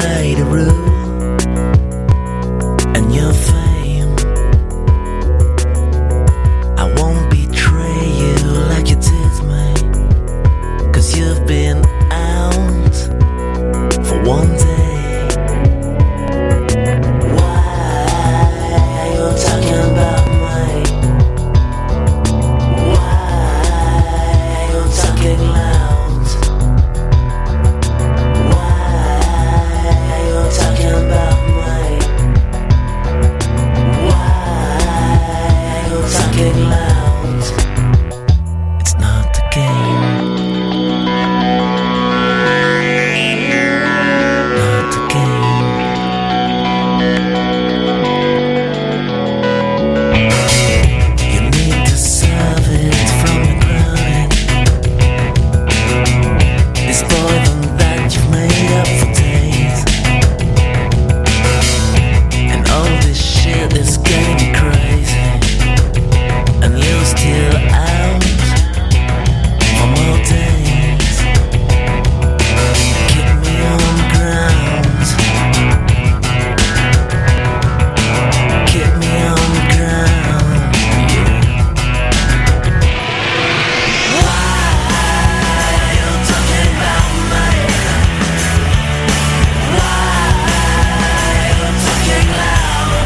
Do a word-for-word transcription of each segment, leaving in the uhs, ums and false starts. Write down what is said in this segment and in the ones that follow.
by the rule and your fame. I won't betray you like you did me, 'cause you've been out for one day. Why are you talking about me? Why are you talking loud? Why are you talking about me? Why are you talking loud? It's not the game. Not the game. You need to serve it from the ground. This poison that you've made up for days, and all this shit is getting crazy, and you're still out for more days. Keep me on the ground. Keep me on the ground. Yeah. Why are you talking about me? Why are you talking loud?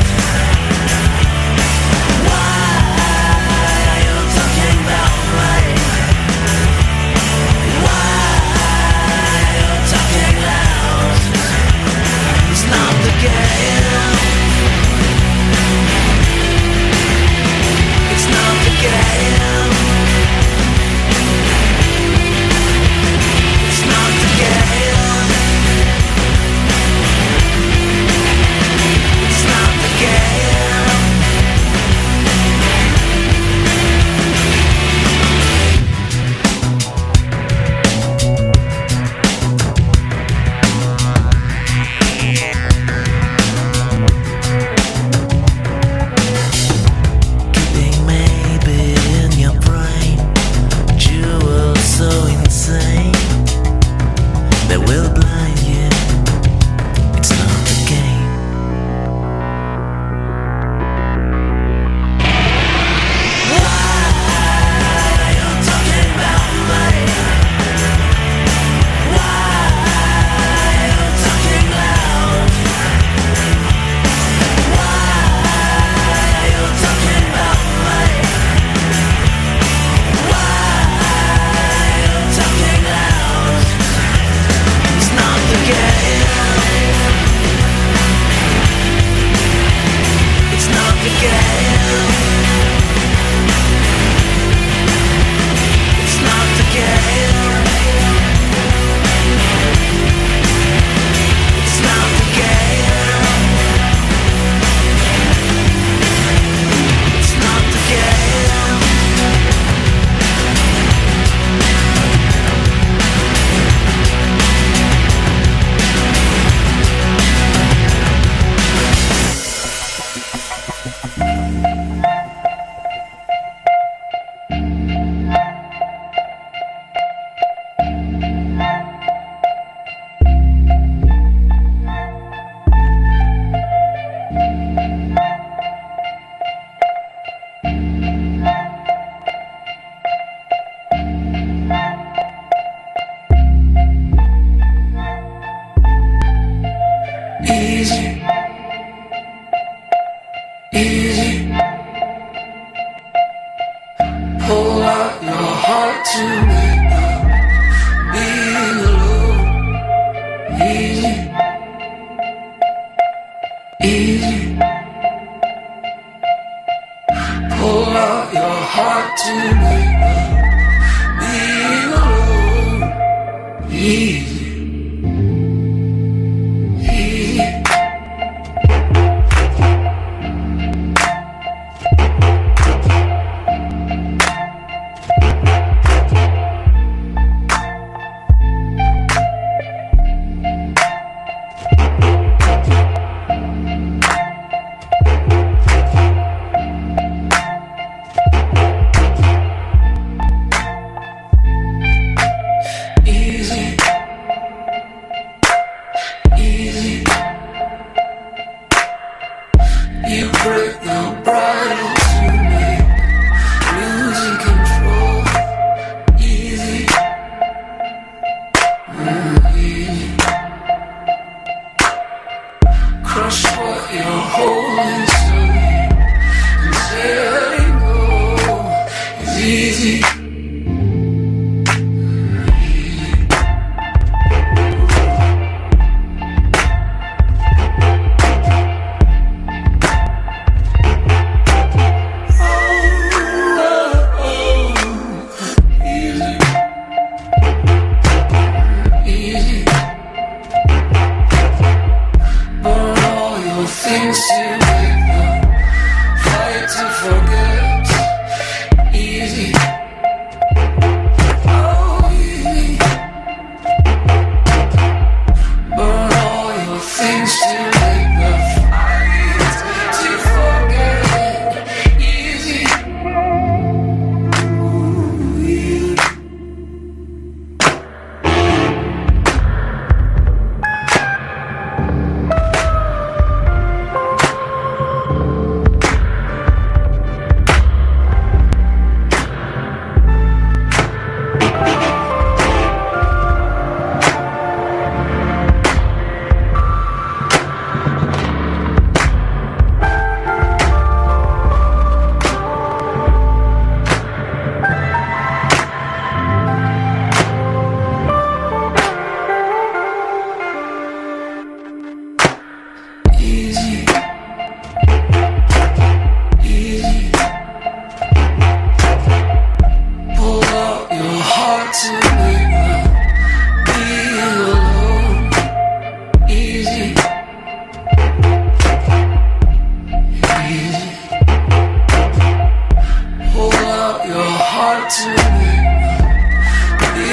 Why are you talking about me? Why are you talking loud? It's not the game. It's not the game. It's not the game. It's not the game. Keeping maybe in your brain jewels so insane they will blind you. It's not the game. Why are you talking about me? Why are you talking loud? Why are you talking about me? Why are you talking loud? It's not the game. It's not the game. It's not the game. It's not the game. It's not the game. Easy, easy. Pull out your heart to make up being alone. Easy, easy. Pull out your heart to make up being alone. Easy. things to live, fight to forget, easy. Oh, easy. Burn all your things to live, fight to forget, easy. Ooh, easy. Easy, easy. Pull out your heart to live, be alone. Easy, easy. Pull out your heart to live, be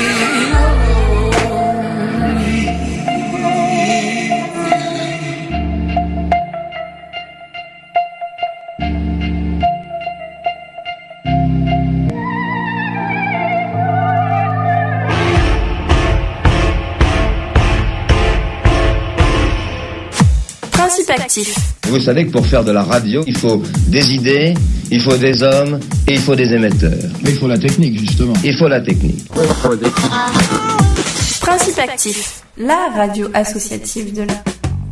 alone. Easy. Principe actif. Vous savez que pour faire de la radio, il faut des idées, il faut des hommes et il faut des émetteurs. Mais il faut la technique, justement. Il faut la technique. Principe actif. La radio associative de la...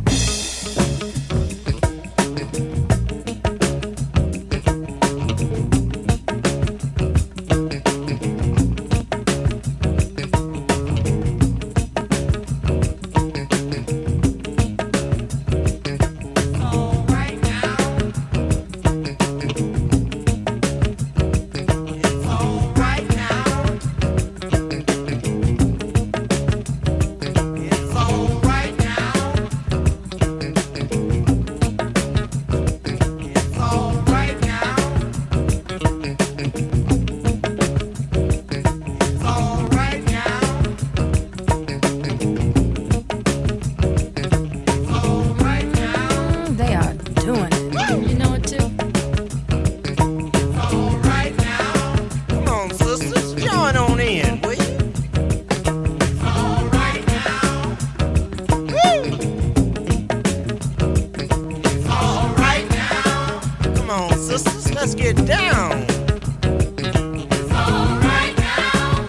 Let's get down. It's all right now.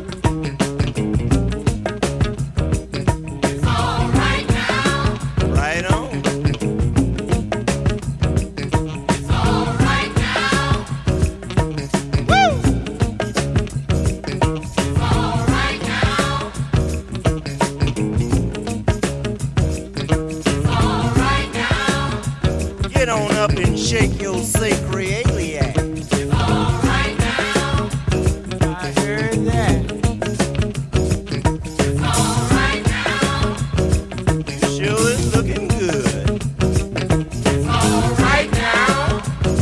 It's all right now. Right on. It's all right now. Woo! It's all right now. It's all right now. Get on up and shake your sacroiliac. It's all right now. I heard that. It's all right now. Sure is looking good. It's all right now.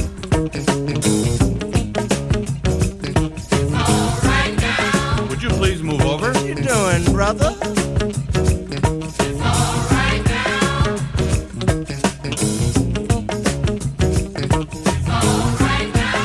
It's all right now. Would you please move over? What you doing, brother? It's all right now. It's all right now.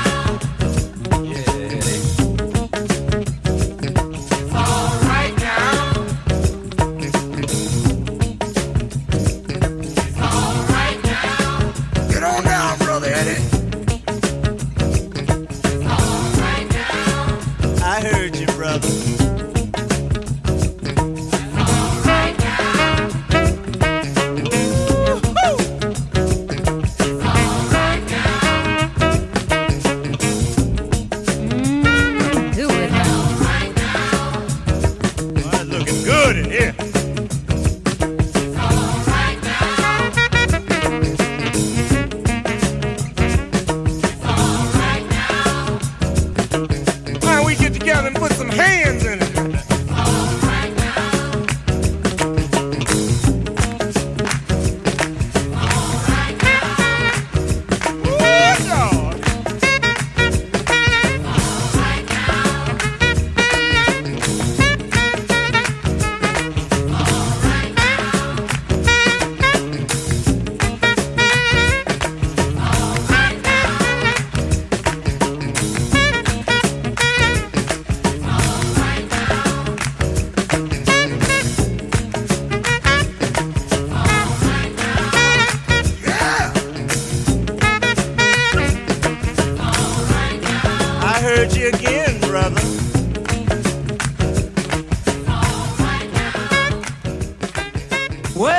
Well,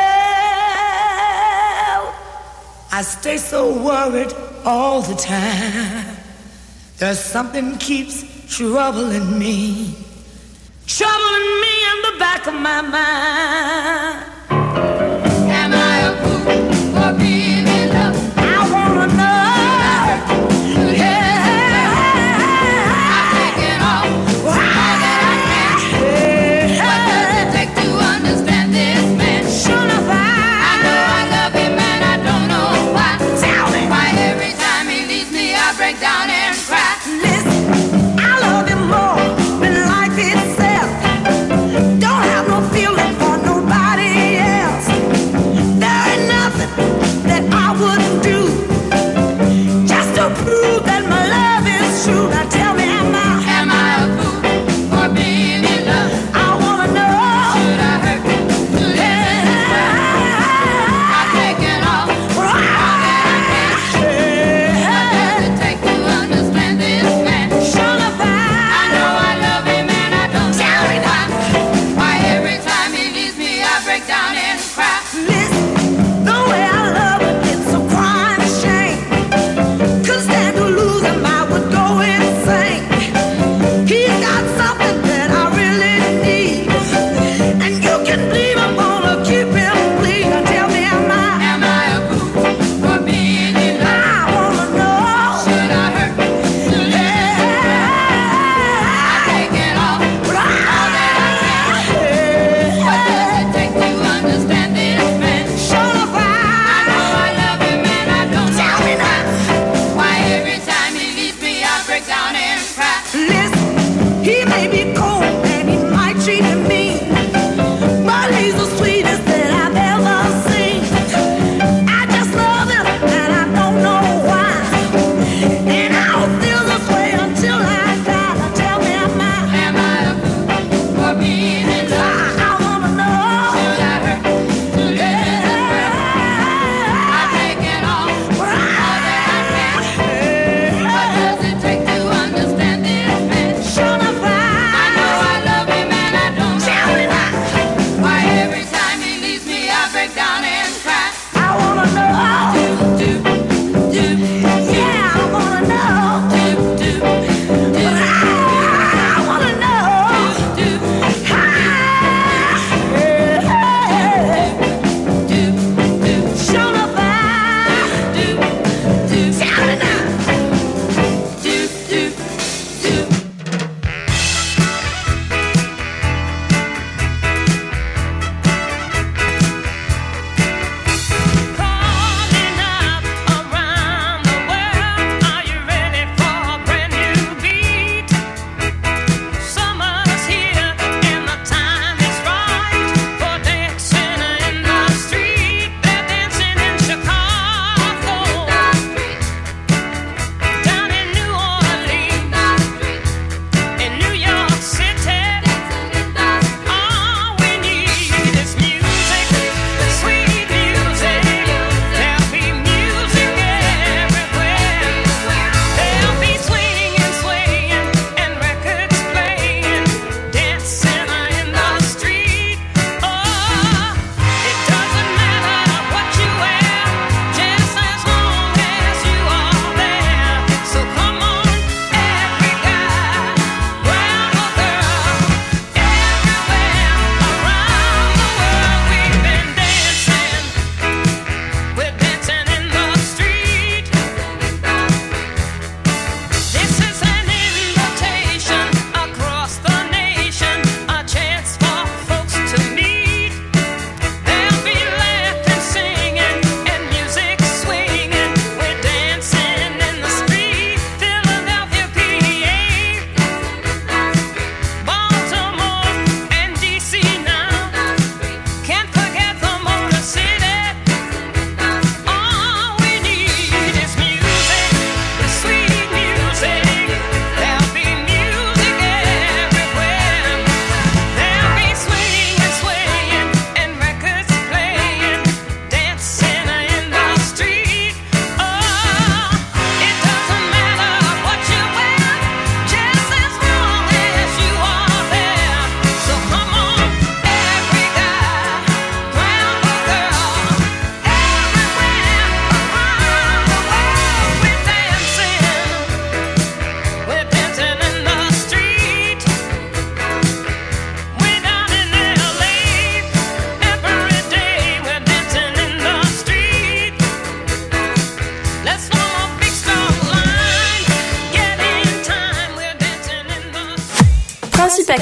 I stay so worried all the time. There's something keeps troubling me, troubling me in the back of my mind. Am I a fool for being in love? I wanna know. Yeah, I'm taking off all that I can. What does it take to understand this man? Sure enough, I know I love him and I don't know why. Tell me why every time he leaves me I break down and cry. Listen, I love him more than life itself. Don't have no feeling for nobody.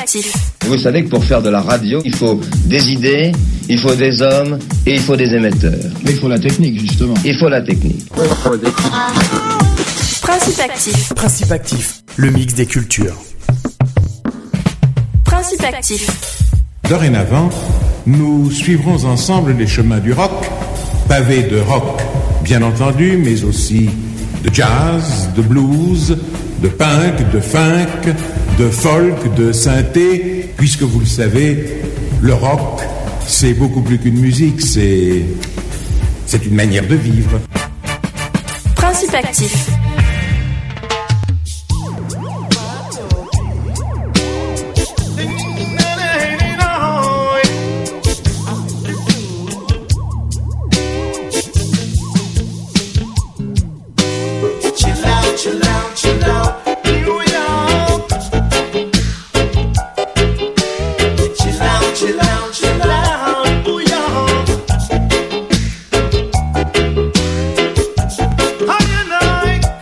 Principe-actif. Vous savez que pour faire de la radio, il faut des idées, il faut des hommes et il faut des émetteurs. Mais il faut la technique, justement. Il faut la technique. Principe-actif. Principe-actif, le mix des cultures. Principe-actif. Dorénavant, nous suivrons ensemble les chemins du rock, pavés de rock, bien entendu, mais aussi de jazz, de blues, de punk, de funk, de folk, de synthé, puisque vous le savez, le rock, c'est beaucoup plus qu'une musique, c'est, c'est une manière de vivre. Principe-actif. How you know?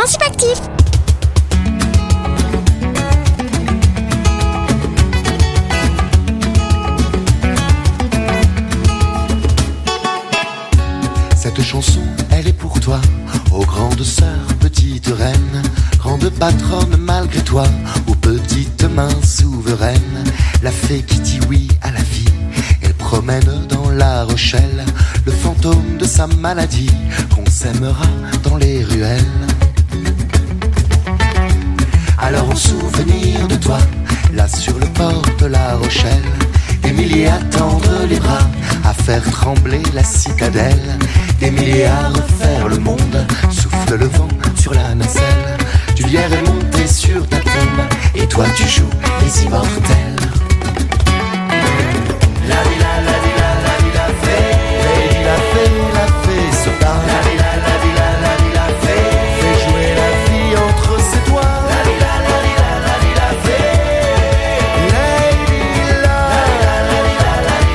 Principe actif. Cette chanson, elle est pour toi, ô grande sœur, petite reine, grande patronne malgré toi, ô petite main souveraine, la fée qui dit oui à la vie. Elle promène dans la Rochelle le fantôme de sa maladie, qu'on s'aimera dans les ruelles. Alors en souvenir de toi, là sur le port de la Rochelle, des milliers à tendre les bras, à faire trembler la citadelle, des milliers à refaire le monde, souffle le vent sur la nacelle, du lierre est monté sur ta tombe, et toi tu joues les immortels. La vie, la, la vie, la, la vie, la fée, la fée, la fée se parle. La vie, la, la vie, la, la vie, la fée, fait jouer la vie entre ses doigts. La vie, la, la vie, la, la vie, la fée, Lady la, la, la vie, la, la vie,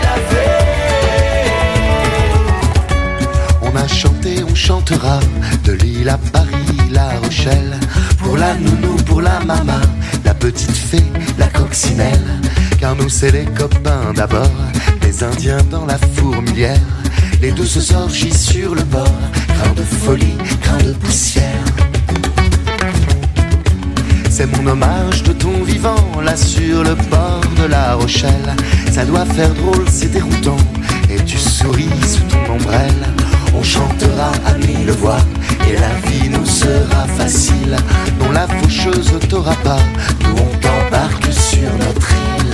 la fée. On a chanté, on chantera de Lille à Paris, La Rochelle, pour la nounou, pour la maman, la petite fée, la coccinelle. Car nous c'est les copains d'abord, les Indiens dans la fourmilière, les douces orgies sur le bord, grain de folie, grain de poussière. C'est mon hommage de ton vivant, là sur le bord de la Rochelle. Ça doit faire drôle, c'est déroutant, et tu souris sous ton ombrelle. On chantera à mille voix, et la vie nous sera facile. Non, la faucheuse t'aura pas, nous on t'embarque sur notre île.